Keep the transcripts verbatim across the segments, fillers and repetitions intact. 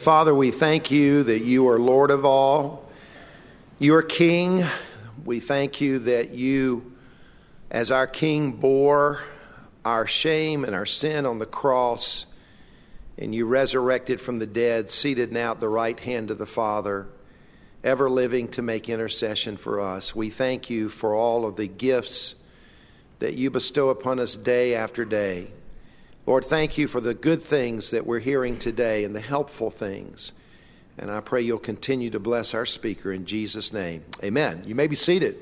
Father, we thank you that you are Lord of all. You are King. We thank you that you, as our King, bore our shame and our sin on the cross, and you resurrected from the dead, seated now at the right hand of the Father, ever living to make intercession for us. We thank you for all of the gifts that you bestow upon us day after day. Lord, thank you for the good things that we're hearing today and the helpful things. And I pray you'll continue to bless our speaker in Jesus' name. Amen. You may be seated.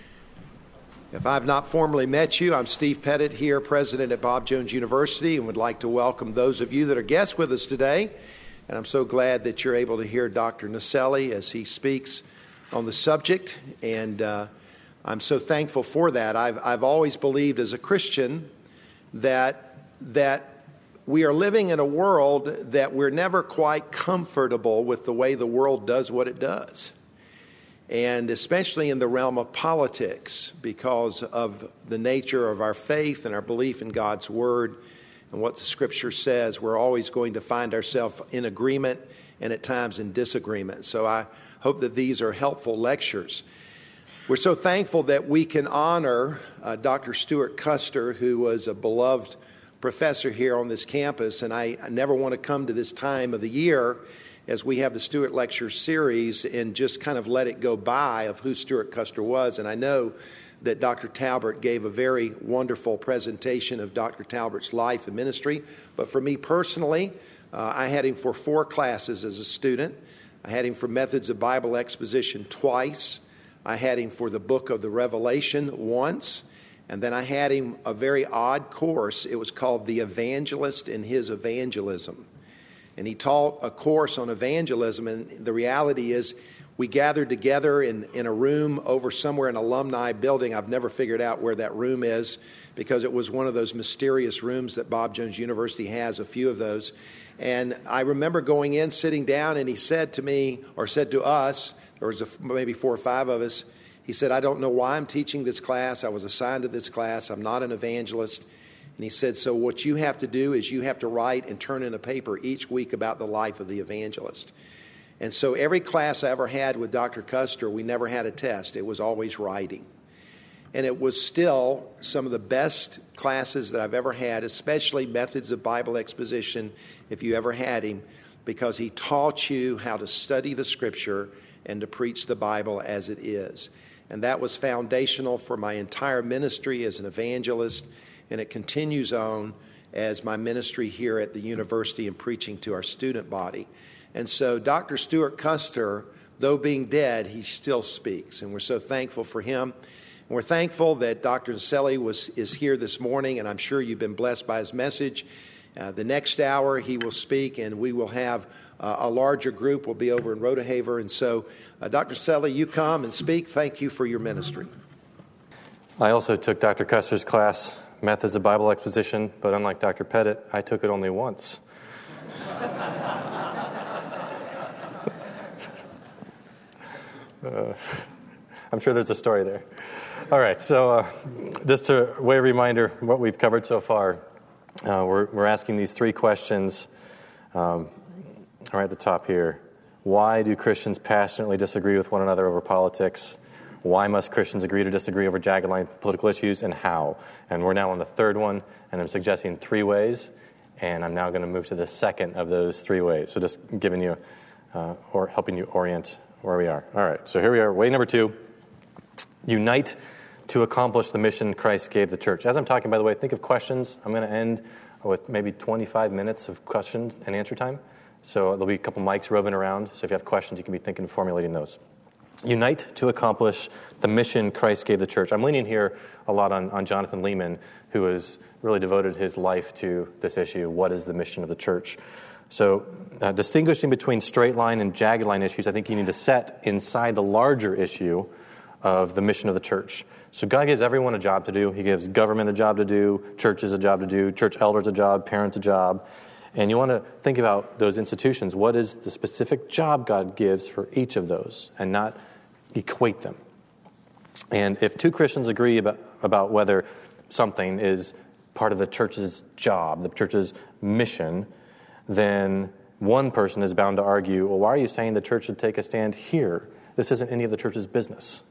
If I've not formally met you, I'm Steve Pettit here, president at Bob Jones University, and would like to welcome those of you that are guests with us today. And I'm so glad that you're able to hear Doctor Naselli as he speaks on the subject. And uh, I'm so thankful for that. I've, I've always believed as a Christian that that we are living in a world that we're never quite comfortable with the way the world does what it does. And especially in the realm of politics, because of the nature of our faith and our belief in God's Word and what the Scripture says, we're always going to find ourselves in agreement and at times in disagreement. So I hope that these are helpful lectures. We're so thankful that we can honor uh, Doctor Stuart Custer, who was a beloved professor here on this campus, and I, I never want to come to this time of the year as we have the Stuart Lecture Series and just kind of let it go by of who Stuart Custer was. And I know that Doctor Talbert gave a very wonderful presentation of Doctor Talbert's life and ministry, but for me personally, uh, I had him for four classes as a student. I had him for Methods of Bible Exposition twice. I had him for the Book of the Revelation once. And then I had him a very odd course. It was called The Evangelist and His Evangelism. And he taught a course on evangelism. And the reality is we gathered together in, in a room over somewhere in an alumni building. I've never figured out where that room is because it was one of those mysterious rooms that Bob Jones University has, a few of those. And I remember going in, sitting down, and he said to me, or said to us, there was a, maybe four or five of us, he said, I don't know why I'm teaching this class. I was assigned to this class. I'm not an evangelist. And he said, so what you have to do is you have to write and turn in a paper each week about the life of the evangelist. And so every class I ever had with Doctor Custer, we never had a test. It was always writing. And it was still some of the best classes that I've ever had, especially Methods of Bible Exposition, if you ever had him, because he taught you how to study the Scripture and to preach the Bible as it is. And that was foundational for my entire ministry as an evangelist, and it continues on as my ministry here at the university and preaching to our student body. And so Doctor Stuart Custer, though being dead, he still speaks, and we're so thankful for him. And we're thankful that Doctor Naselli was is here this morning, and I'm sure you've been blessed by his message. Uh, the next hour he will speak, and we will have uh, a larger group. Will be over in Rodehaver. And so, uh, Doctor Naselli, you come and speak. Thank you for your ministry. I also took Doctor Custer's class, Methods of Bible Exposition, but unlike Doctor Pettit, I took it only once. uh, I'm sure there's a story there. All right, so uh, just a way of reminder what we've covered so far. Uh, we're, we're asking these three questions um, right at the top here. Why do Christians passionately disagree with one another over politics? Why must Christians agree to disagree over jagged line political issues, and how? And we're now on the third one, and I'm suggesting three ways, and I'm now going to move to the second of those three ways. So just giving you, uh, or helping you orient where we are. All right, so here we are. Way number two, unite to accomplish the mission Christ gave the church. As I'm talking, by the way, think of questions. I'm going to end with maybe twenty-five minutes of question and answer time. So there'll be a couple mics roving around. So if you have questions, you can be thinking of formulating those. Unite to accomplish the mission Christ gave the church. I'm leaning here a lot on, on Jonathan Lehman, who has really devoted his life to this issue. What is the mission of the church? So uh, distinguishing between straight line and jagged line issues, I think you need to set inside the larger issue of the mission of the church. So God gives everyone a job to do. He gives government a job to do, churches a job to do, church elders a job, parents a job. And you want to think about those institutions. What is the specific job God gives for each of those, and not equate them? And if two Christians agree about, about whether something is part of the church's job, the church's mission, then one person is bound to argue, well, why are you saying the church should take a stand here? This isn't any of the church's business.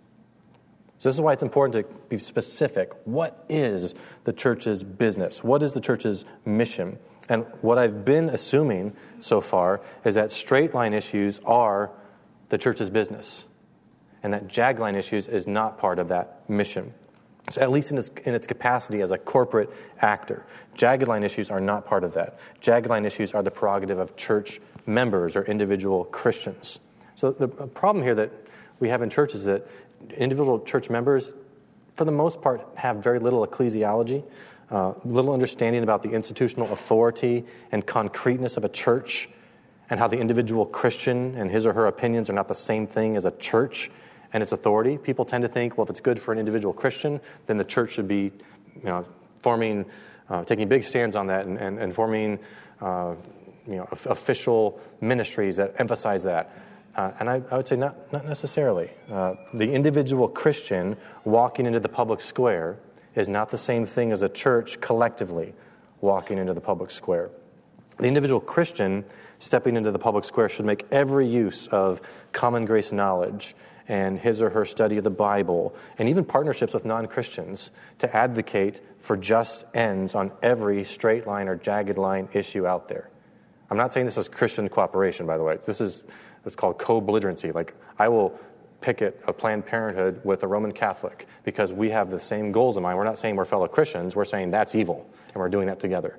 So this is why it's important to be specific. What is the church's business? What is the church's mission? And what I've been assuming so far is that straight line issues are the church's business, and that jag line issues is not part of that mission. So at least in its, in its capacity as a corporate actor. Jagged line issues are not part of that. Jagged line issues are the prerogative of church members or individual Christians. So the problem here that we have in churches is that individual church members, for the most part, have very little ecclesiology, uh, little understanding about the institutional authority and concreteness of a church, and how the individual Christian and his or her opinions are not the same thing as a church and its authority. People tend to think, well, if it's good for an individual Christian, then the church should be, you know, forming, uh, taking big stands on that and, and, and forming, uh, you know, official ministries that emphasize that. Uh, and I, I would say not, not necessarily. Uh, the individual Christian walking into the public square is not the same thing as a church collectively walking into the public square. The individual Christian stepping into the public square should make every use of common grace knowledge and his or her study of the Bible, and even partnerships with non-Christians to advocate for just ends on every straight line or jagged line issue out there. I'm not saying this is Christian cooperation, by the way. This is it's called co-belligerency. Like, I will picket a Planned Parenthood with a Roman Catholic because we have the same goals in mind. We're not saying we're fellow Christians. We're saying that's evil, and we're doing that together.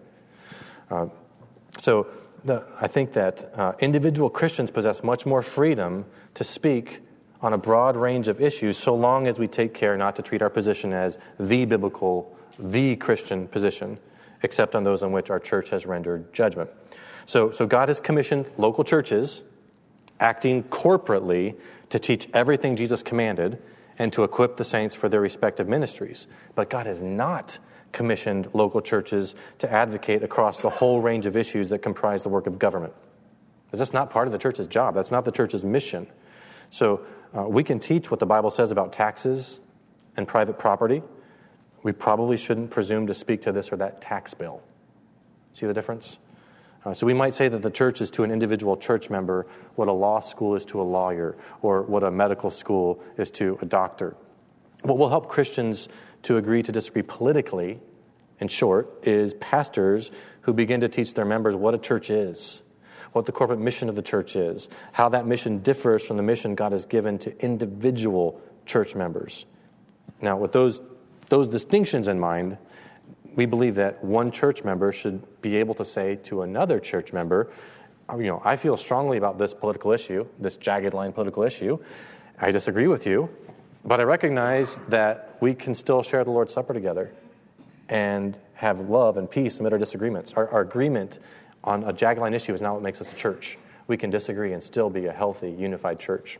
Uh, so the, I think that uh, individual Christians possess much more freedom to speak on a broad range of issues, so long as we take care not to treat our position as the biblical, the Christian position, except on those on which our church has rendered judgment. So, so God has commissioned local churches, acting corporately, to teach everything Jesus commanded and to equip the saints for their respective ministries. But God has not commissioned local churches to advocate across the whole range of issues that comprise the work of government. Because that's not part of the church's job. That's not the church's mission. So uh, we can teach what the Bible says about taxes and private property. We probably shouldn't presume to speak to this or that tax bill. See the difference? Uh, so we might say that the church is to an individual church member what a law school is to a lawyer, or what a medical school is to a doctor. What will help Christians to agree to disagree politically, in short, is pastors who begin to teach their members what a church is, what the corporate mission of the church is, how that mission differs from the mission God has given to individual church members. Now, with those those distinctions in mind, we believe that one church member should be able to say to another church member, you know, I feel strongly about this political issue, this jagged line political issue. I disagree with you, but I recognize that we can still share the Lord's Supper together and have love and peace amid our disagreements. Our, our agreement on a jagged line issue is not what makes us a church. We can disagree and still be a healthy, unified church.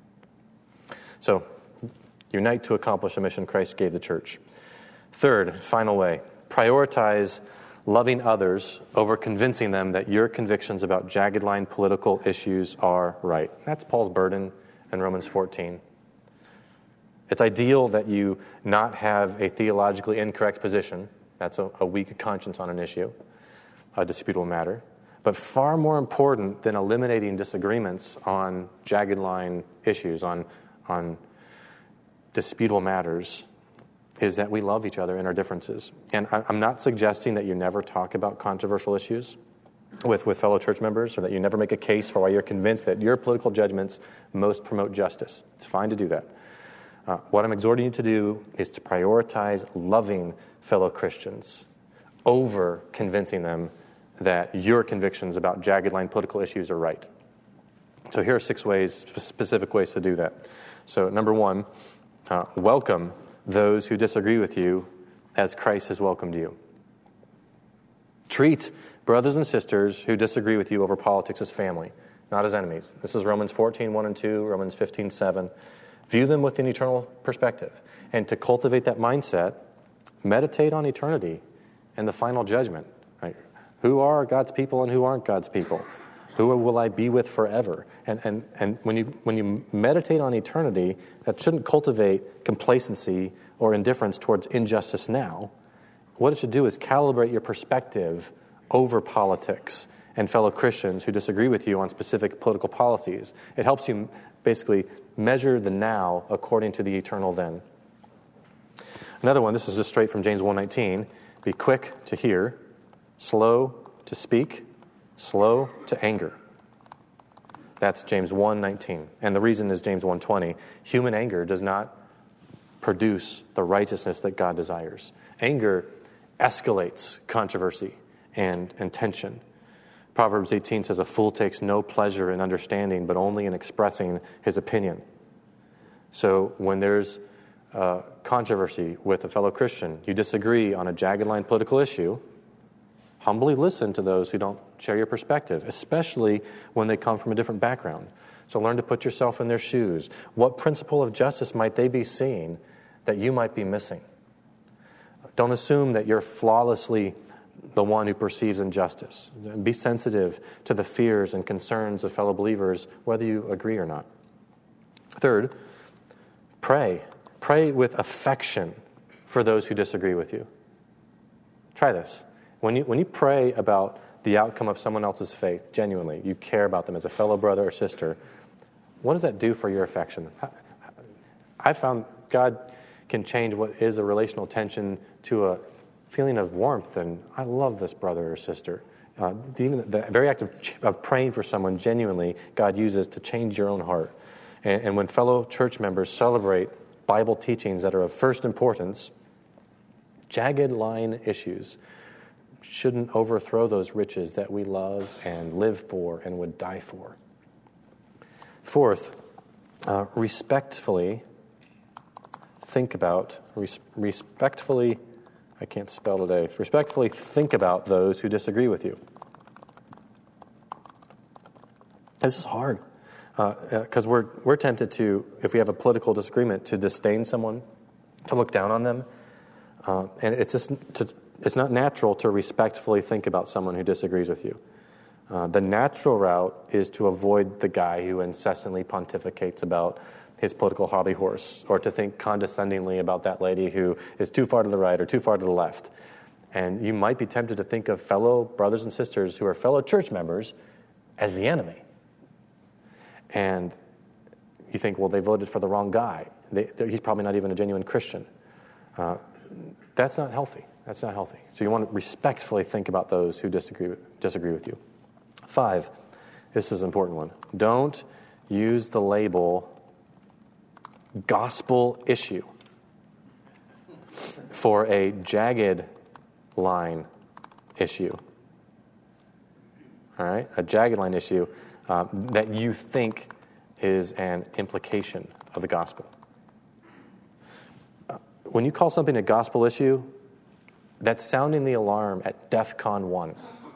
So, unite to accomplish the mission Christ gave the church. Third, final way, prioritize loving others over convincing them that your convictions about jagged line political issues are right. That's Paul's burden in Romans fourteen. It's ideal that you not have a theologically incorrect position. That's a, a weak conscience on an issue, a disputable matter. But far more important than eliminating disagreements on jagged line issues, on, on disputable matters, is that we love each other in our differences. And I'm not suggesting that you never talk about controversial issues with, with fellow church members, or that you never make a case for why you're convinced that your political judgments most promote justice. It's fine to do that. Uh, what I'm exhorting you to do is to prioritize loving fellow Christians over convincing them that your convictions about jagged line political issues are right. So here are six ways, specific ways to do that. So number one, uh, welcome those who disagree with you as Christ has welcomed you. Treat brothers and sisters who disagree with you over politics as family, not as enemies. This is Romans fourteen, one and two, Romans fifteen, seven. View them with an eternal perspective. And to cultivate that mindset, meditate on eternity and the final judgment. Right? Who are God's people and who aren't God's people? Who will I be with forever? And and and when you when you meditate on eternity, that shouldn't cultivate complacency or indifference towards injustice now. What it should do is calibrate your perspective over politics and fellow Christians who disagree with you on specific political policies. It helps you basically measure the now according to the eternal then. Another one, this is just straight from James one nineteen. Be quick to hear, slow to speak, slow to anger. That's James one nineteen. And the reason is James one twenty. Human anger does not produce the righteousness that God desires. Anger escalates controversy and, and tension. Proverbs eighteen says, a fool takes no pleasure in understanding, but only in expressing his opinion. So when there's uh, controversy with a fellow Christian, you disagree on a jagged line political issue, humbly listen to those who don't share your perspective, especially when they come from a different background. So learn to put yourself in their shoes. What principle of justice might they be seeing that you might be missing? Don't assume that you're flawlessly the one who perceives injustice. Be sensitive to the fears and concerns of fellow believers, whether you agree or not. Third, pray. Pray with affection for those who disagree with you. Try this. When you, when you pray about the outcome of someone else's faith, genuinely, you care about them as a fellow brother or sister, what does that do for your affection? I found God can change what is a relational tension to a feeling of warmth, and I love this brother or sister. Uh, even the very act of, of praying for someone genuinely, God uses to change your own heart. And, and when fellow church members celebrate Bible teachings that are of first importance, jagged line issues shouldn't overthrow those riches that we love and live for and would die for. Fourth, uh, respectfully think about, res- respectfully, I can't spell today, respectfully think about those who disagree with you. This is hard, because uh, we're we're tempted to, if we have a political disagreement, to disdain someone, to look down on them, uh, and it's just to, it's not natural to respectfully think about someone who disagrees with you. Uh, the natural route is to avoid the guy who incessantly pontificates about his political hobby horse, or to think condescendingly about that lady who is too far to the right or too far to the left. And you might be tempted to think of fellow brothers and sisters who are fellow church members as the enemy. And you think, well, they voted for the wrong guy. They, he's probably not even a genuine Christian. Uh, that's not healthy. That's not healthy. So you want to respectfully think about those who disagree with, disagree with you. Five, this is an important one. Don't use the label gospel issue for a jagged line issue. All right? A jagged line issue uh, that you think is an implication of the gospel. Uh, when you call something a gospel issue, that's sounding the alarm at DEFCON one.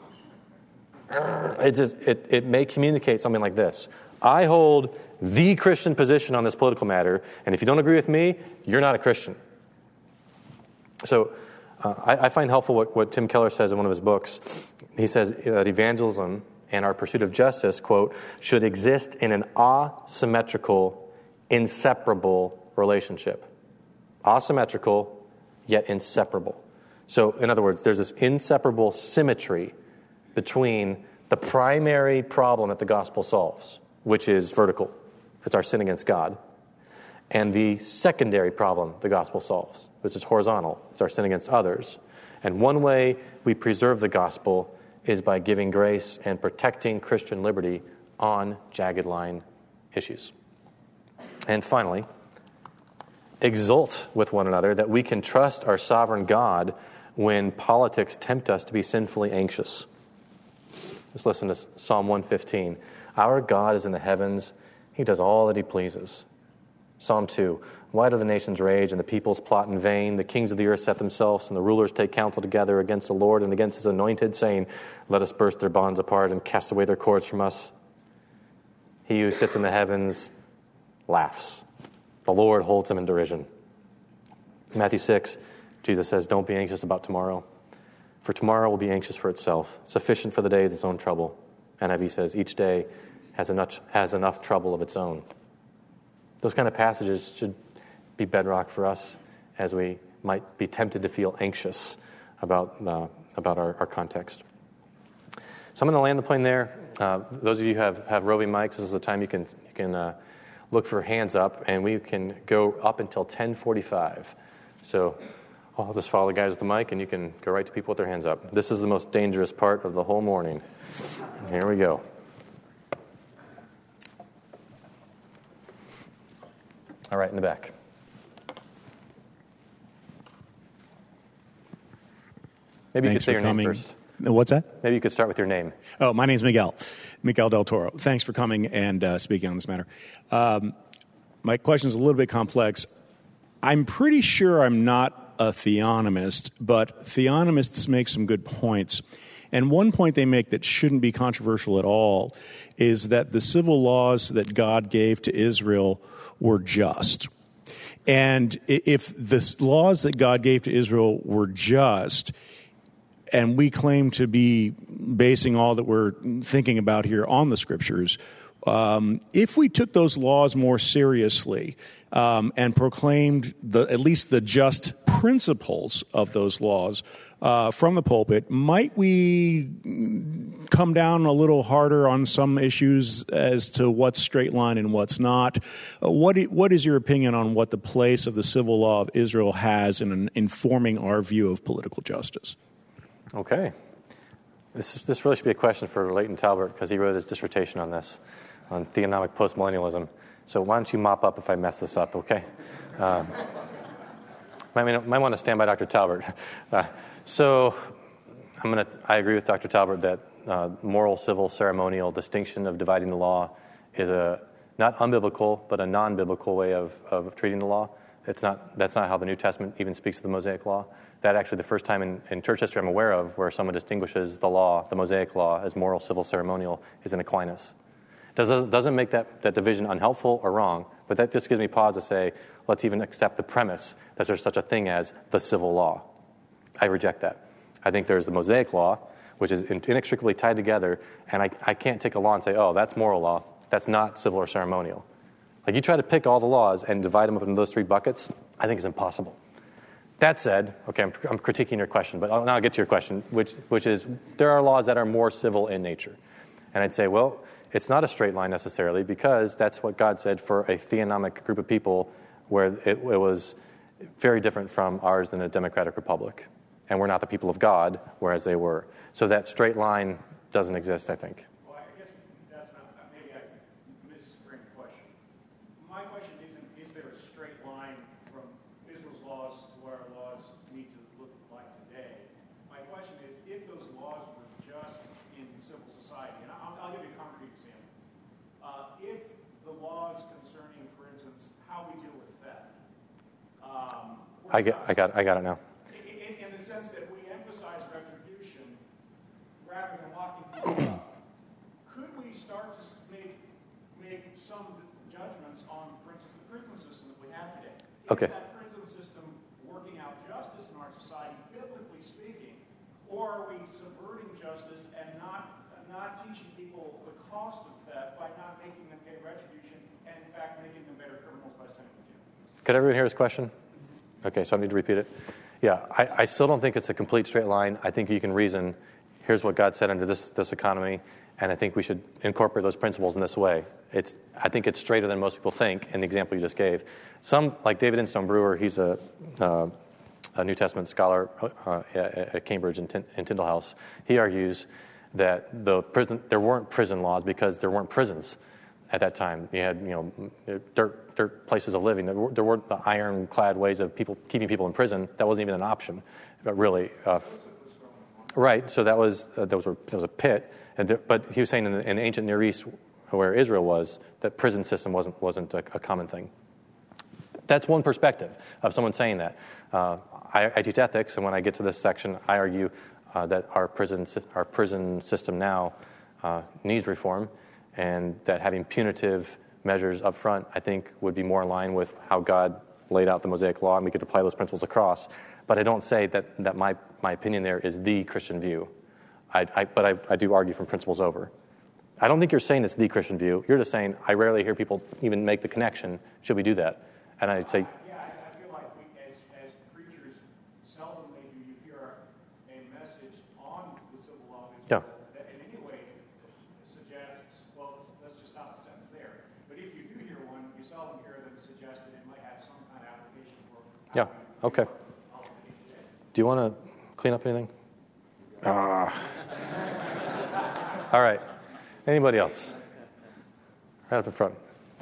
It, just, it, it may communicate something like this. I hold the Christian position on this political matter, and if you don't agree with me, you're not a Christian. So uh, I, I find helpful what, what Tim Keller says in one of his books. He says that evangelism and our pursuit of justice, quote, should exist in an asymmetrical, inseparable relationship. Asymmetrical, yet inseparable. So, in other words, there's this inseparable symmetry between the primary problem that the gospel solves, which is vertical. It's our sin against God. And the secondary problem the gospel solves, which is horizontal. It's our sin against others. And one way we preserve the gospel is by giving grace and protecting Christian liberty on jagged line issues. And finally, exult with one another that we can trust our sovereign God when politics tempt us to be sinfully anxious. Let's listen to Psalm one fifteen. Our God is in the heavens. He does all that he pleases. Psalm two. Why do the nations rage and the peoples plot in vain? The kings of the earth set themselves and the rulers take counsel together against the Lord and against his anointed, saying, let us burst their bonds apart and cast away their cords from us. He who sits in the heavens laughs. The Lord holds him in derision. Matthew six, Jesus says, don't be anxious about tomorrow, for tomorrow will be anxious for itself. Sufficient for the day is its own trouble. N I V says, each day has enough, has enough trouble of its own. Those kind of passages should be bedrock for us as we might be tempted to feel anxious about uh, about our, our context. So I'm going to land the plane there. Uh, those of you who have, have roving mics, this is the time you can you can uh, look for hands up, and we can go up until ten forty-five. So I'll just follow the guys with the mic, and you can go right to people with their hands up. This is the most dangerous part of the whole morning. Here we go. All right, in the back. Maybe Thanks you could say your coming. name first. What's that? Maybe you could start with your name. Oh, my name's Miguel. Miguel Del Toro. Thanks for coming and uh, speaking on this matter. Um, my question is a little bit complex. I'm pretty sure I'm not a theonomist, but theonomists make some good points. And one point they make that shouldn't be controversial at all is that the civil laws that God gave to Israel were just. And if the laws that God gave to Israel were just, and we claim to be basing all that we're thinking about here on the Scriptures, um, if we took those laws more seriously um, and proclaimed the, at least the just principles of those laws uh, from the pulpit, might we come down a little harder on some issues as to what's straight line and what's not? Uh, what what is your opinion on what the place of the civil law of Israel has in informing our view of political justice? Okay. This, is, this really should be a question for Leighton Talbert because he wrote his dissertation on this, on theonomic postmillennialism. So why don't you mop up if I mess this up, okay? Um, might, might want to stand by Doctor Talbert. Uh, so I'm gonna. I agree with Doctor Talbert that uh, moral, civil, ceremonial distinction of dividing the law is a not unbiblical, but a non-biblical way of, of treating the law. It's not. That's not how the New Testament even speaks of the Mosaic Law. That actually the first time in, in church history I'm aware of where someone distinguishes the law, the Mosaic Law, as moral, civil, ceremonial is in Aquinas. Does, doesn't make that, that division unhelpful or wrong, but that just gives me pause to say, let's even accept the premise that there's such a thing as the civil law. I reject that. I think there's the Mosaic Law, which is inextricably tied together, and I, I can't take a law and say, oh, that's moral law. That's not civil or ceremonial. Like you try to pick all the laws and divide them up into those three buckets, I think it's impossible. That said, okay, I'm, I'm critiquing your question, but I'll, now I'll get to your question, which, which is there are laws that are more civil in nature. And I'd say, well, it's not a straight line necessarily because that's what God said for a theonomic group of people where it, it was very different from ours in a democratic republic. And we're not the people of God, whereas they were. So that straight line doesn't exist, I think. Well, I guess that's not, maybe I misframed the question. My question isn't, is there a straight line from Israel's laws to what our laws need to look like today? My question is, if those laws were just in civil society, and I'll, I'll give you a concrete example. Uh, if the laws concerning, for instance, how we deal with theft. Um, I get, I got, I got it now. In, in the sense that we emphasize retribution rather than locking people up, could we start to make make some judgments on, for instance, the prison system that we have today? Is Okay. that prison system working out justice in our society, biblically speaking, or are we subverting justice and not not teaching people the cost of theft by not making them pay retribution and, in fact, making them better criminals by sending them to jail? Could everyone hear his question? Okay, so I need to repeat it. Yeah, I, I still don't think it's a complete straight line. I think you can reason, here's what God said under this, this economy, and I think we should incorporate those principles in this way. It's, I think it's straighter than most people think in the example you just gave. Some, like David Instone Brewer, he's a, uh, a New Testament scholar uh, at, at Cambridge and, Tin, and Tyndale House. He argues that the prison, there weren't prison laws because there weren't prisons at that time. You had, you know, dirt, dirt places of living. There, were, there weren't the ironclad ways of people keeping people in prison. That wasn't even an option, but really. Uh, right. So that was uh, there was a there was a pit, and there, but he was saying in the, in the ancient Near East, where Israel was, that prison system wasn't wasn't a, a common thing. That's one perspective of someone saying that. Uh, I, I teach ethics, and when I get to this section, I argue uh, that our prison our prison system now uh, needs reform. And that having punitive measures up front, I think, would be more in line with how God laid out the Mosaic Law, and we could apply those principles across. But I don't say that, that my, my opinion there is the Christian view. I, I, but I, I do argue from principles over. I don't think you're saying it's the Christian view. You're just saying, I rarely hear people even make the connection. Should we do that? And I'd say... Yeah, I feel like we, as, as preachers, seldomly do you hear a message on the civil law of Israel Yeah. that in any way you seldom hear them suggest that it might have some kind of application for. Yeah. Okay. Do you want to clean up anything? Ah. All right. Anybody else? Right up in front.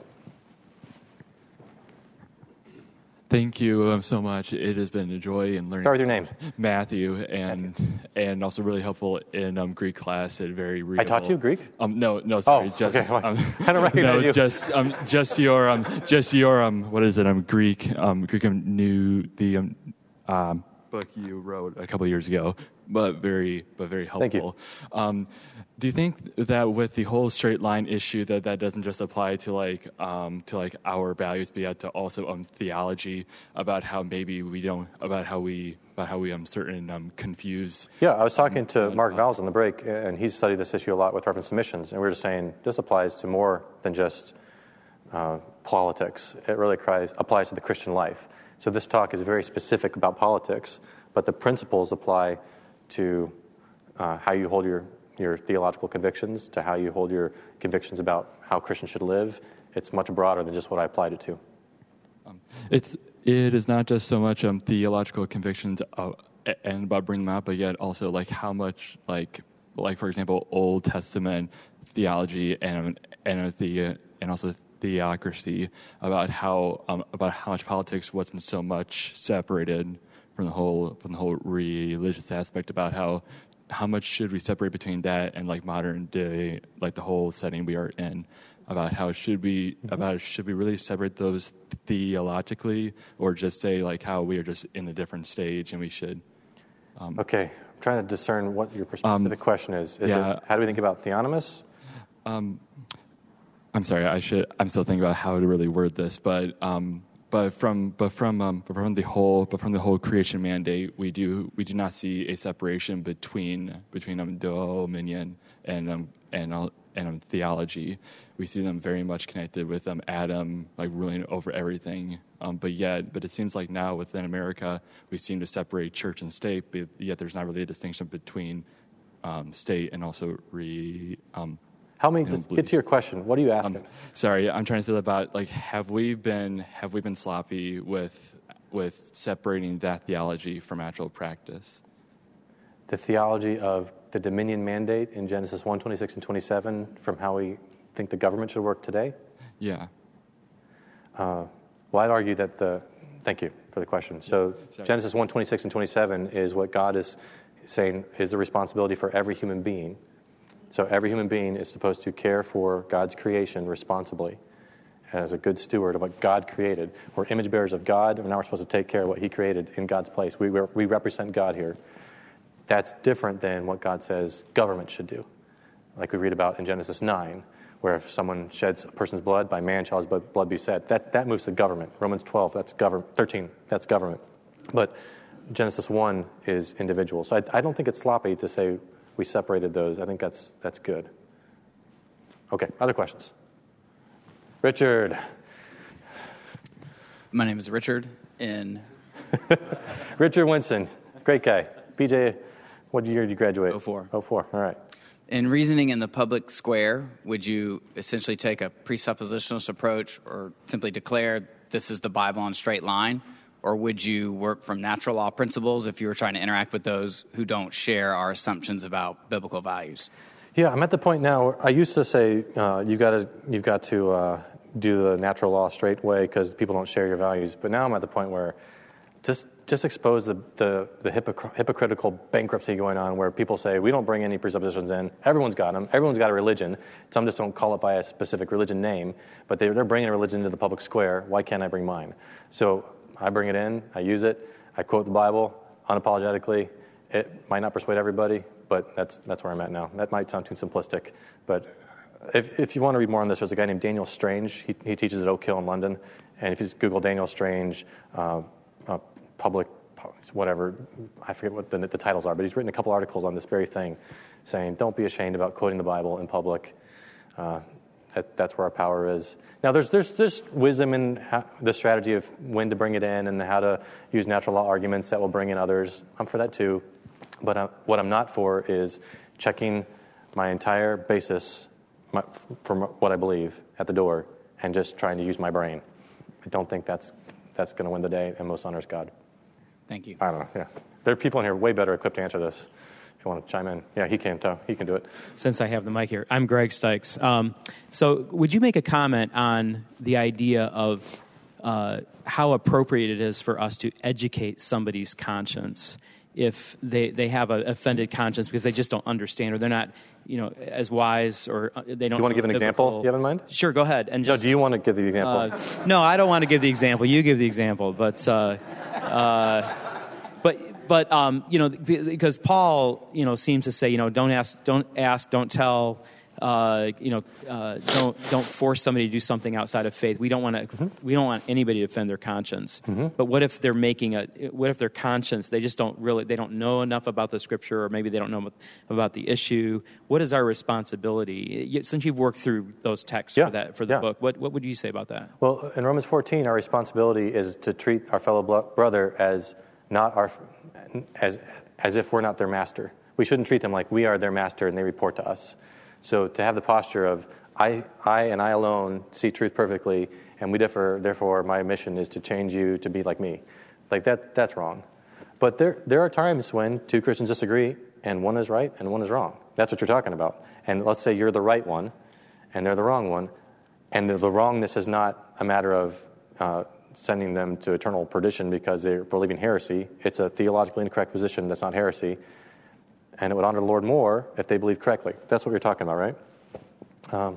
Thank you um, so much. It has been a joy in learning. Start with your name. Matthew, and Matthew. and also really helpful in um, Greek class. At very readable. I taught you Greek? Um, no, no, sorry. Oh, just okay. um, I don't recognize no, you. just um, just your um, just your um, what is it? Um, Greek um, Greek um, new the um, um, book you wrote a couple of years ago, but very but very helpful. Thank you. Um, do you think that with the whole straight line issue that that doesn't just apply to like um, to like our values, but yet to also um, theology about how maybe we don't about how we about how we um certain um confuse. Yeah, I was talking to Mark Vowles on the break, and he's studied this issue a lot with reference to missions, and we were just saying this applies to more than just uh, politics. It really applies, applies to the Christian life. So this talk is very specific about politics, but the principles apply to uh, how you hold your, your theological convictions, to how you hold your convictions about how Christians should live. It's much broader than just what I applied it to. Um, it's it is not just so much um, theological convictions uh, and about bringing them out, but yet also like how much like like for example Old Testament theology and and the and also theocracy about how um, about how much politics wasn't so much separated from the whole from the whole religious aspect, about how how much should we separate between that and like modern day, like the whole setting we are in, about how should we about should we really separate those theologically, or just say like how we are just in a different stage and we should um, okay, I'm trying to discern what your specific um, question is. Is yeah. it, how do we think about theonomous? Um, I'm sorry, I should. I'm still thinking about how to really word this, but um, but from but from um, but from the whole but from the whole creation mandate, we do we do not see a separation between between um, dominion and um, and uh, and um, theology. We see them very much connected with um, Adam, like ruling over everything. Um, but yet, but it seems like now within America, we seem to separate church and state. But yet, there's not really a distinction between um, state and also re. Um, Help me just get to your question. What are you asking? Um, sorry, I'm trying to say about like have we been have we been sloppy with with separating that theology from actual practice? The theology of the dominion mandate in Genesis one, twenty-six and twenty-seven from how we think the government should work today? Yeah. Uh, well, I'd argue that the... Thank you for the question. So Sorry. Genesis one, twenty-six and twenty-seven is what God is saying is the responsibility for every human being. So every human being is supposed to care for God's creation responsibly as a good steward of what God created. We're image bearers of God, and now we're supposed to take care of what He created in God's place. We, we represent God here. That's different than what God says government should do, like we read about in Genesis nine, where if someone sheds a person's blood, by man shall his blood be shed. That, that moves to government. Romans twelve, that's government. thirteen, that's government. But Genesis one is individual. So I, I don't think it's sloppy to say we separated those. I think that's that's good. Okay, other questions? Richard. My name is Richard, and... Richard Winston, great guy. B J, what year did you graduate? oh four. oh four, all right. In reasoning in the public square, would you essentially take a presuppositionalist approach or simply declare this is the Bible on a straight line? Or would you work from natural law principles if you were trying to interact with those who don't share our assumptions about biblical values? Yeah, I'm at the point now where I used to say uh, you've got to you've got to uh, do the natural law straight way because people don't share your values. But now I'm at the point where just just expose the the, the hypocr- hypocritical bankruptcy going on, where people say we don't bring any presuppositions in. Everyone's got them. Everyone's got a religion. Some just don't call it by a specific religion name, but they, they're bringing a religion into the public square. Why can't I bring mine? So I bring it in, I use it, I quote the Bible unapologetically. It might not persuade everybody, but that's that's where I'm at now. That might sound too simplistic, but if if you want to read more on this, there's a guy named Daniel Strange. He, he teaches at Oak Hill in London, and if you just Google Daniel Strange, uh, uh, public, whatever, I forget what the, the titles are, but he's written a couple articles on this very thing, saying don't be ashamed about quoting the Bible in public. Uh, That, that's where our power is. Now, there's there's there's wisdom in how, the strategy of when to bring it in and how to use natural law arguments that will bring in others. I'm for that too. But uh, what I'm not for is checking my entire basis my, from what I believe at the door and just trying to use my brain. I don't think that's that's going to win the day and most honors God. Thank you. I don't know. Yeah, there are people in here way better equipped to answer this. If you want to chime in, yeah, he can. Tell. He can do it. Since I have the mic here, I'm Greg Stykes. Um, so, would you make a comment on the idea of uh, how appropriate it is for us to educate somebody's conscience if they, they have an offended conscience because they just don't understand or they're not, you know, as wise or they don't. Do you want to give an biblical... example you have in mind? Sure, go ahead. And just, no, do you want to give the example? Uh, no, I don't want to give the example. You give the example, but. Uh, uh, but But um, you know, because Paul, you know, seems to say, you know, don't ask, don't ask, don't tell, uh, you know, uh, don't don't force somebody to do something outside of faith. We don't want to, mm-hmm. we don't want anybody to offend their conscience. Mm-hmm. But what if they're making a, what if their conscience, they just don't really, they don't know enough about the scripture, or maybe they don't know about the issue. What is our responsibility? Since you've worked through those texts yeah. for that for the yeah. book, what what would you say about that? Well, in Romans fourteen, our responsibility is to treat our fellow brother as not our. As as if we're not their master. We shouldn't treat them like we are their master and they report to us. So to have the posture of I I and I alone see truth perfectly and we differ, therefore my mission is to change you to be like me. Like that that's wrong. But there there are times when two Christians disagree and one is right and one is wrong. That's what you're talking about. And let's say you're the right one and they're the wrong one, and the, the wrongness is not a matter of uh, sending them to eternal perdition because they're believing heresy. It's a theologically incorrect position that's not heresy. And it would honor the Lord more if they believed correctly. That's what you're talking about, right? Um,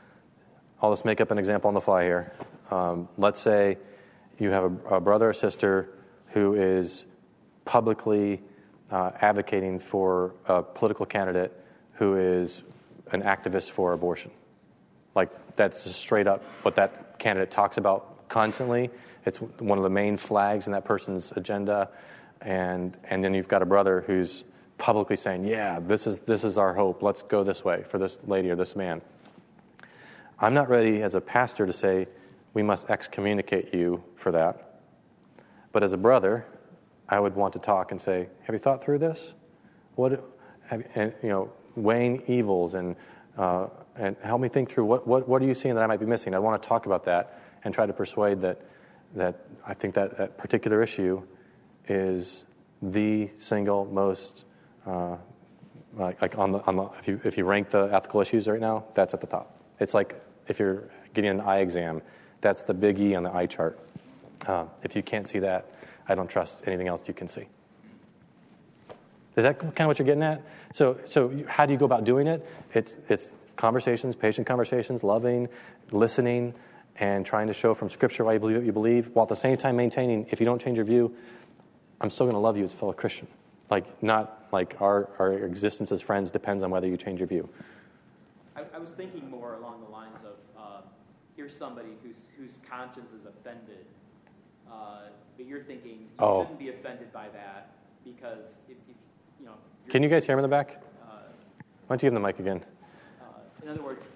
I'll just make up an example on the fly here. Um, let's say you have a, a brother or sister who is publicly uh, advocating for a political candidate who is an activist for abortion. Like, that's just straight up what that candidate talks about constantly. It's one of the main flags in that person's agenda, and and then you've got a brother who's publicly saying, "Yeah, this is this is our hope. Let's go this way for this lady or this man." I'm not ready as a pastor to say we must excommunicate you for that, but as a brother, I would want to talk and say, "Have you thought through this? What have and you know weighing evils and uh, and help me think through what what what are you seeing that I might be missing?" I want to talk about that. And try to persuade that that I think that that particular issue is the single most uh, like, like on the on the if you if you rank the ethical issues right now, that's at the top. It's like if you're getting an eye exam, that's the big E on the eye chart. Uh, if you can't see that, I don't trust anything else you can see. Is that kind of what you're getting at? So so how do you go about doing it? It's it's conversations, patient conversations, loving, listening, and trying to show from Scripture why you believe what you believe, while at the same time maintaining, if you don't change your view, I'm still going to love you as a fellow Christian. Like, not like our, our existence as friends depends on whether you change your view. I, I was thinking more along the lines of, uh, here's somebody whose whose conscience is offended, uh, but you're thinking you oh. shouldn't be offended by that because, if, if you know... Can you guys hear me in the back? Uh, Why don't you give them the mic again? Uh, in other words...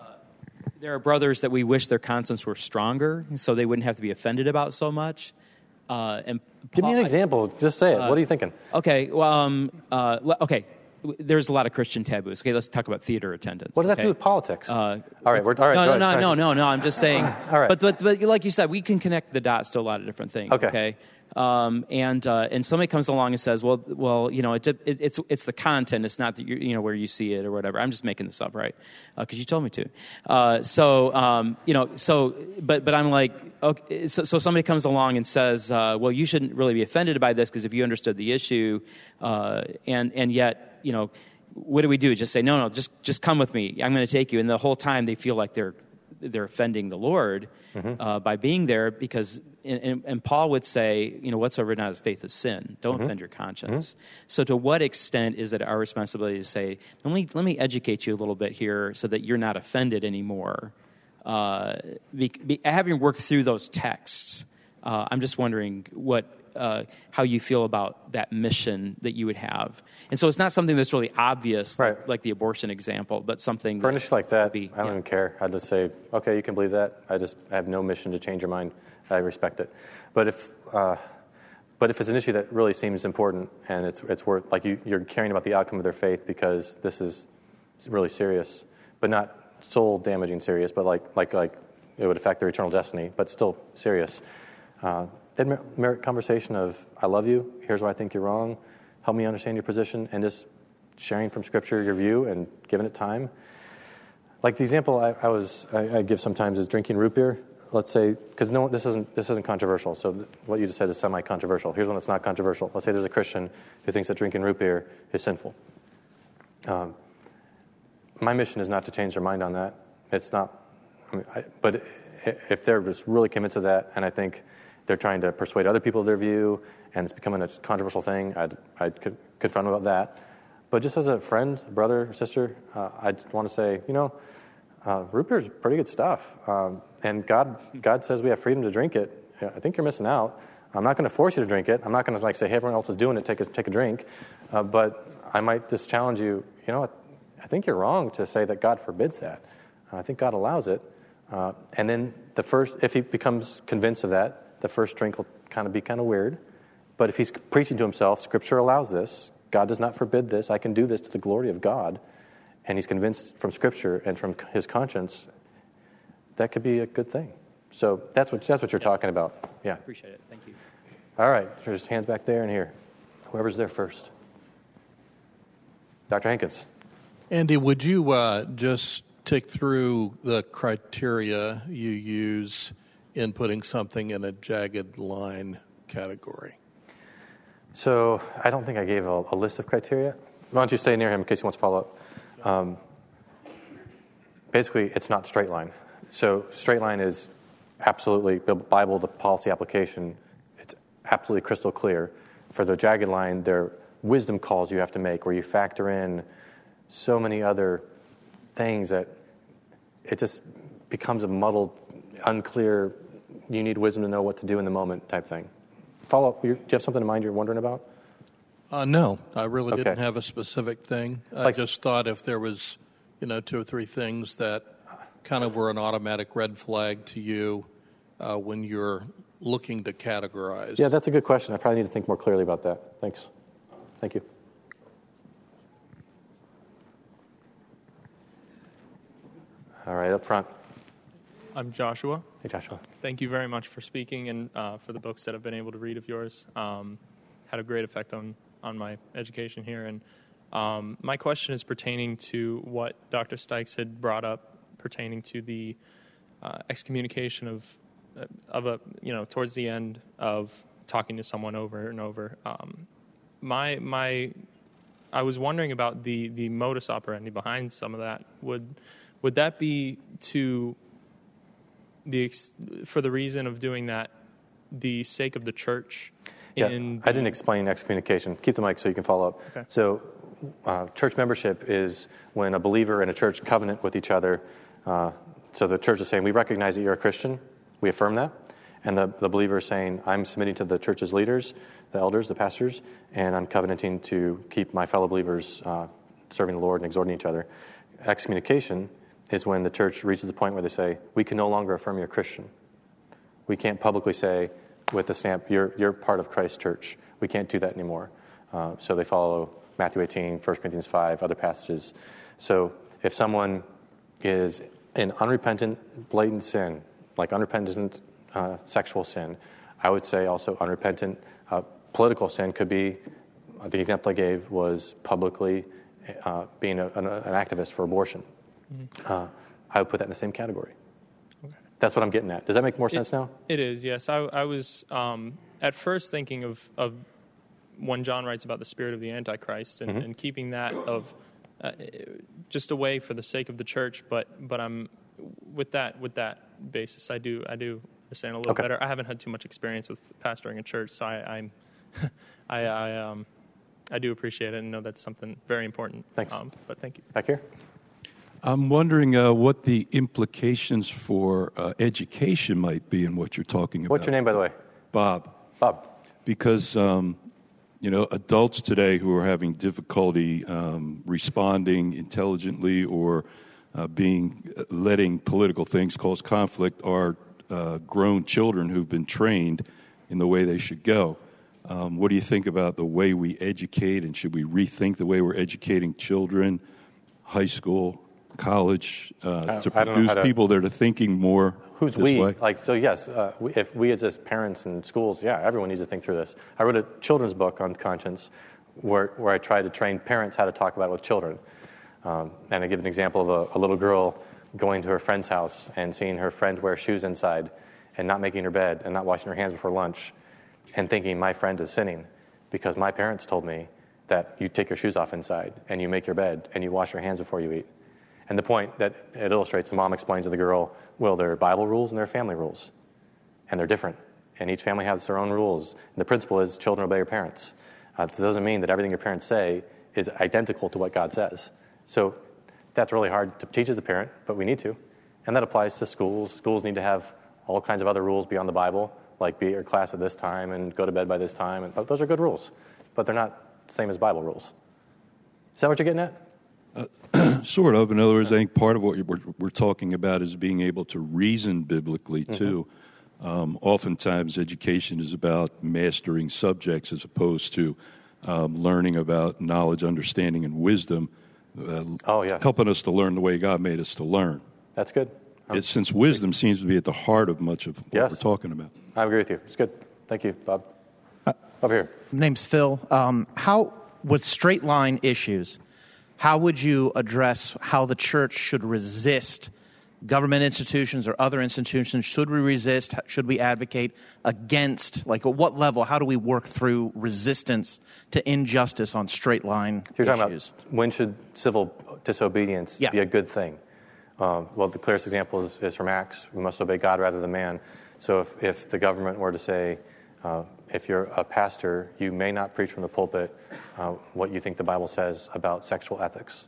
There are brothers that we wish their conscience were stronger, so they wouldn't have to be offended about so much. Uh, and Give Paul, me an example. Just say it. Uh, what are you thinking? Okay. Well, um, uh, okay. There's a lot of Christian taboos. Okay, let's talk about theater attendance. What does okay? that do with politics? Uh, all right. We're, all right. No, no, no, no, no, no. I'm just saying. all right. But, but but like you said, we can connect the dots to a lot of different things. Okay. Okay. Um, and uh, and somebody comes along and says, well, well, you know, it, it, it's it's the content. It's not the, you know where you see it or whatever. I'm just making this up, right? Because uh, you told me to. Uh, so um, you know, so but but I'm like, okay. So, so somebody comes along and says, uh, well, you shouldn't really be offended by this because if you understood the issue, uh, and and yet, you know, what do we do? Just say, no, no, just just come with me. I'm going to take you. And the whole time they feel like they're they're offending the Lord mm-hmm. uh, by being there because. And, and, and Paul would say, you know, whatsoever not is faith is sin. Don't mm-hmm. offend your conscience. Mm-hmm. So to what extent is it our responsibility to say, let me, let me educate you a little bit here so that you're not offended anymore? Uh, be, be, having worked through those texts, uh, I'm just wondering what, uh, how you feel about that mission that you would have. And so it's not something that's really obvious, right. like, like the abortion example, but something... For an issue like that, be, I don't yeah. even care. I'd just say, okay, you can believe that. I just I have no mission to change your mind. I respect it. But if uh, but if it's an issue that really seems important and it's it's worth, like you, you're caring about the outcome of their faith because this is really serious, but not soul damaging serious, but like like like it would affect their eternal destiny, but still serious. Uh, they'd mer- merit conversation of, I love you, here's why I think you're wrong, help me understand your position, and just sharing from Scripture your view and giving it time. Like the example I, I was I, I give sometimes is drinking root beer. Let's say, because no, this isn't this isn't controversial. So th- what you just said is semi-controversial. Here's one that's not controversial. Let's say there's a Christian who thinks that drinking root beer is sinful. Um, my mission is not to change their mind on that. It's not. I mean, I, but if they're just really convinced of that, and I think they're trying to persuade other people of their view, and it's becoming a controversial thing, I'd I'd co- confront them about that. But just as a friend, brother, sister, uh, I just want to say, you know, uh, root beer is pretty good stuff. Um, and God God says we have freedom to drink it. I think you're missing out. I'm not going to force you to drink it. I'm not going to like say, hey, everyone else is doing it, take a, take a drink. Uh, but I might just challenge you, you know, I think you're wrong to say that God forbids that. Uh, I think God allows it. Uh, and then the first, if he becomes convinced of that, the first drink will kind of be kind of weird. But if he's preaching to himself, Scripture allows this. God does not forbid this. I can do this to the glory of God. And he's convinced from Scripture and from his conscience, that could be a good thing. So that's what that's what you're yes. talking about. Yeah. Appreciate it. Thank you. All right. There's hands back there and here. Whoever's there first. Doctor Hankins. Andy, would you uh, just tick through the criteria you use in putting something in a jagged line category? So I don't think I gave a, a list of criteria. Why don't you stay near him in case he wants to follow up? Um, basically, it's not straight line. So straight line is absolutely, Bible to policy application, it's absolutely crystal clear. For the jagged line, there are wisdom calls you have to make where you factor in so many other things that it just becomes a muddled, unclear, you need wisdom to know what to do in the moment type thing. Follow up, do you have something in mind you're wondering about? Uh, no, I really okay. didn't have a specific thing. I like, just thought if there was, you know, two or three things that kind of were an automatic red flag to you uh, when you're looking to categorize. Yeah, that's a good question. I probably need to think more clearly about that. Thanks. Thank you. All right, up front. I'm Joshua. Hey, Joshua. Thank you very much for speaking and uh, for the books that I've been able to read of yours. Um, had a great effect on, on my education here. And um, my question is pertaining to what Doctor Stykes had brought up pertaining to the uh, excommunication of of a you know towards the end of talking to someone over and over. Um, my my, I was wondering about the the modus operandi behind some of that. Would would that be to the for the reason of doing that, the sake of the church? Yeah, in I didn't explain excommunication. Keep the mic so you can follow up. Okay. So, uh, church membership is when a believer and a church covenant with each other. Uh, so the church is saying, we recognize that you're a Christian. We affirm that. And the, the believer is saying, I'm submitting to the church's leaders, the elders, the pastors, and I'm covenanting to keep my fellow believers uh, serving the Lord and exhorting each other. Excommunication is when the church reaches the point where they say, we can no longer affirm you're a Christian. We can't publicly say with the stamp, you're, you're part of Christ's church. We can't do that anymore. Uh, so they follow Matthew eighteen, First Corinthians five, other passages. So if someone is in unrepentant, blatant sin, like unrepentant uh, sexual sin, I would say also unrepentant uh, political sin could be, uh, the example I gave was publicly uh, being a, an, an activist for abortion. Mm-hmm. Uh, I would put that in the same category. Okay. That's what I'm getting at. Does that make more sense it, now? It is, yes. I, I was um, at first thinking of, of when John writes about the spirit of the Antichrist and, mm-hmm. and keeping that of uh, just a way for the sake of the church, but but I'm with that with that basis, I do I do understand a little okay. better. I haven't had too much experience with pastoring a church, so I I'm, I I um I do appreciate it and know that's something very important. Thanks. Um, but thank you. Back here. I'm wondering uh, what the implications for uh, education might be in what you're talking about. What's your name, by the way? Bob. Bob. Because, um, you know, adults today who are having difficulty um, responding intelligently or uh, being letting political things cause conflict are uh, grown children who've been trained in the way they should go. Um, what do you think about the way we educate, and should we rethink the way we're educating children, high school, college, uh, to produce to, people that are thinking more Who's this we? way? Like, so yes, uh, we, if we as as parents and schools, yeah, everyone needs to think through this. I wrote a children's book on conscience where, where I tried to train parents how to talk about it with children. Um, and I give an example of a, a little girl going to her friend's house and seeing her friend wear shoes inside and not making her bed and not washing her hands before lunch and thinking my friend is sinning because my parents told me that you take your shoes off inside and you make your bed and you wash your hands before you eat. And the point that it illustrates, the mom explains to the girl, well, there are Bible rules and there are family rules. And they're different. And each family has their own rules. And the principle is children obey your parents. Uh, that doesn't mean that everything your parents say is identical to what God says. So that's really hard to teach as a parent, but we need to. And that applies to schools. Schools need to have all kinds of other rules beyond the Bible, like be at your class at this time and go to bed by this time. And those are good rules, but they're not the same as Bible rules. Is that what you're getting at? Uh, sort of. In other words, I think part of what we're, we're talking about is being able to reason biblically, too. Mm-hmm. Um, oftentimes, education is about mastering subjects as opposed to um, learning about knowledge, understanding, and wisdom, uh, oh, yeah. helping us to learn the way God made us to learn. That's good. It's, since wisdom seems to be at the heart of much of what yes. we're talking about. I agree with you. It's good. Thank you, Bob. Uh, Over here. My name's Phil. Um, how, with straight line issues, how would you address how the church should resist government institutions or other institutions? Should we resist? Should we advocate against? Like, at what level? How do we work through resistance to injustice on straight line You're issues? talking about when should civil disobedience yeah. be a good thing? Um, well, the clearest example is, is from Acts. We must obey God rather than man. So if, if the government were to say, uh, if you're a pastor, you may not preach from the pulpit uh, what you think the Bible says about sexual ethics.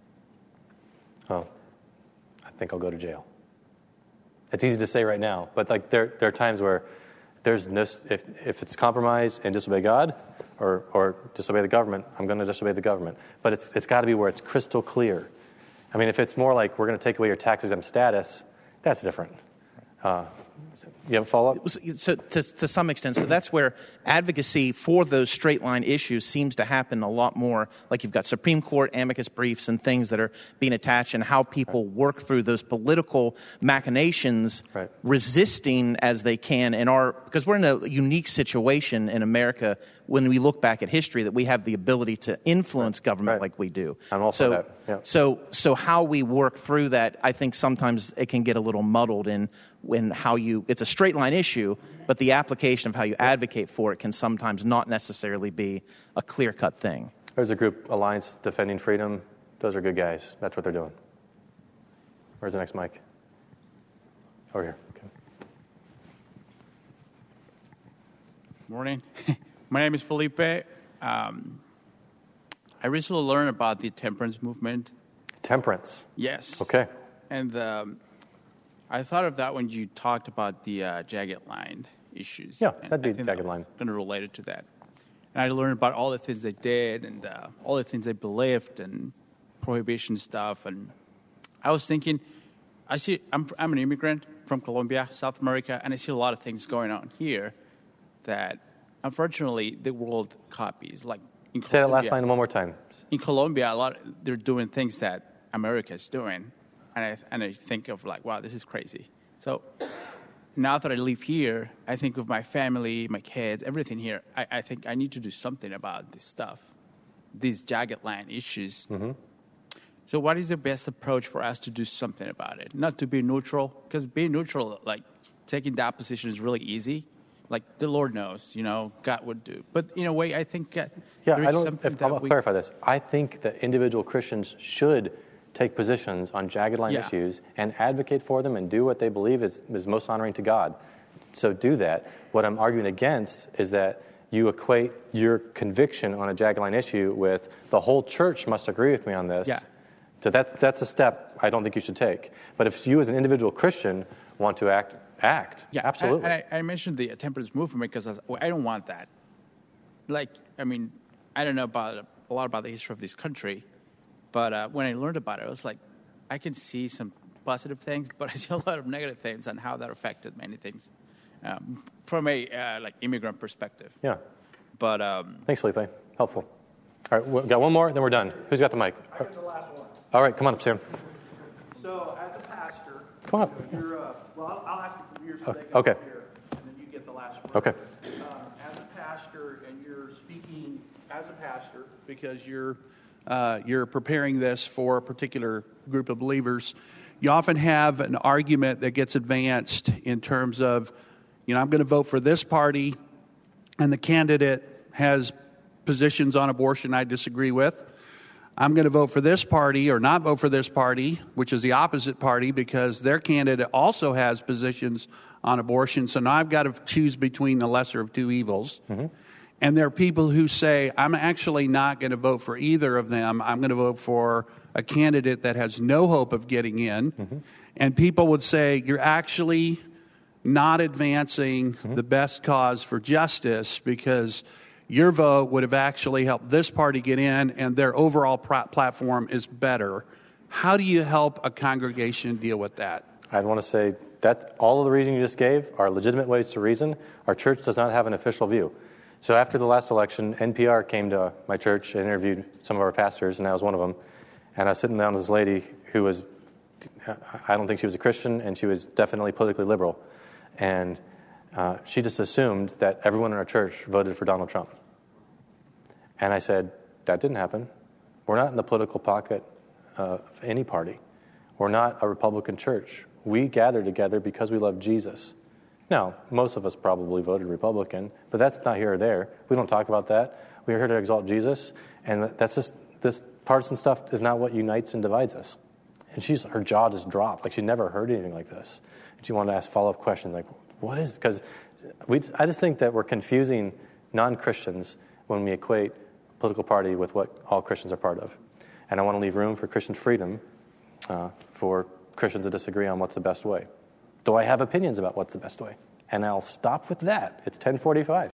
Oh, I think I'll go to jail. It's easy to say right now, but like there, there are times where there's no, if if it's compromise and disobey God, or or disobey the government, I'm going to disobey the government. But it's it's got to be where it's crystal clear. I mean, if it's more like we're going to take away your tax-exempt status, that's different. Uh, you have a follow-up? So, to, to some extent, so that's where advocacy for those straight-line issues seems to happen a lot more. Like you've got Supreme Court amicus briefs and things that are being attached, and how people work through those political machinations, right. resisting as they can. In our, because we're in a unique situation in America when we look back at history, that we have the ability to influence government right. like we do. I'm also so, that. Yeah. So, so how we work through that, I think sometimes it can get a little muddled in when how you. It's a straight line issue, but the application of how you advocate for it can sometimes not necessarily be a clear cut thing. There's a group, Alliance Defending Freedom. Those are good guys. That's what they're doing. Where's the next mic? Over here. Okay. Morning. My name is Felipe. Um, I recently learned about the temperance movement. Temperance? Yes. Okay. And um, I thought of that when you talked about the uh, jagged line issues. Yeah, and that'd be I think jagged that line. Kind of related to that. And I learned about all the things they did and uh, all the things they believed and prohibition stuff. And I was thinking, I see. I'm I'm an immigrant from Colombia, South America, and I see a lot of things going on here that, unfortunately, the world copies. Like in Say Colombia, that last line one more time. In Colombia, a lot they're doing things that America is doing, and I and I think of like, wow, this is crazy. So now that I live here, I think of my family, my kids, everything here. I, I think I need to do something about this stuff, these jagged line issues. Mm-hmm. So what is the best approach for us to do something about it? Not to be neutral, because being neutral, like taking that position is really easy. Like the Lord knows, you know, God would do. But in a way, I think uh, yeah, there is I don't, something if, that I'll we... clarify this. I think that individual Christians should take positions on jagged line Yeah. issues and advocate for them and do what they believe is, is most honoring to God. So do that. What I'm arguing against is that you equate your conviction on a jagged line issue with the whole church must agree with me on this. Yeah. So that that's a step I don't think you should take. But if you as an individual Christian want to act, act. Yeah, absolutely. And, and I, I mentioned the temperance movement because I, was, well, I don't want that. Like, I mean, I don't know about a lot about the history of this country, but uh, when I learned about it, I was like, I can see some positive things, but I see a lot of negative things and how that affected many things um, from a uh, like immigrant perspective. Yeah. But um, thanks, Felipe. Helpful. All right, we got one more, then we're done. Who's got the mic? I got the last one. All right, come on up, Sam. So, as a pastor, Come on up. You're, uh, well, I'll, I'll ask you from here so they Okay. go Okay. up here, and then you get the last word. Okay. Um, as a pastor, and you're speaking as a pastor because you're uh, you're preparing this for a particular group of believers, you often have an argument that gets advanced in terms of, you know, I'm going to vote for this party, and the candidate has positions on abortion I disagree with. I'm going to vote for this party or not vote for this party, which is the opposite party, because their candidate also has positions on abortion. So now I've got to choose between the lesser of two evils. Mm-hmm. And there are people who say, I'm actually not going to vote for either of them. I'm going to vote for a candidate that has no hope of getting in. Mm-hmm. And people would say, you're actually not advancing mm-hmm. the best cause for justice because your vote would have actually helped this party get in and their overall pr- platform is better. How do you help a congregation deal with that? I'd want to say that all of the reasons you just gave are legitimate ways to reason. Our church does not have an official view. So after the last election, N P R came to my church and interviewed some of our pastors, and I was one of them. And I was sitting down with this lady who was, I don't think she was a Christian, and she was definitely politically liberal. And uh, she just assumed that everyone in our church voted for Donald Trump. And I said, that didn't happen. We're not in the political pocket of any party. We're not a Republican church. We gather together because we love Jesus. Now, most of us probably voted Republican, but that's not here or there. We don't talk about that. We're here to exalt Jesus, and that's just, this partisan stuff is not what unites and divides us. And she's, her jaw just dropped, like she'd never heard anything like this. And she wanted to ask follow-up questions, like, what is, because we, I just think that we're confusing non-Christians when we equate political party with what all Christians are part of. And I want to leave room for Christian freedom uh, for Christians to disagree on what's the best way. Though I have opinions about what's the best way. And I'll stop with that. It's ten forty-five.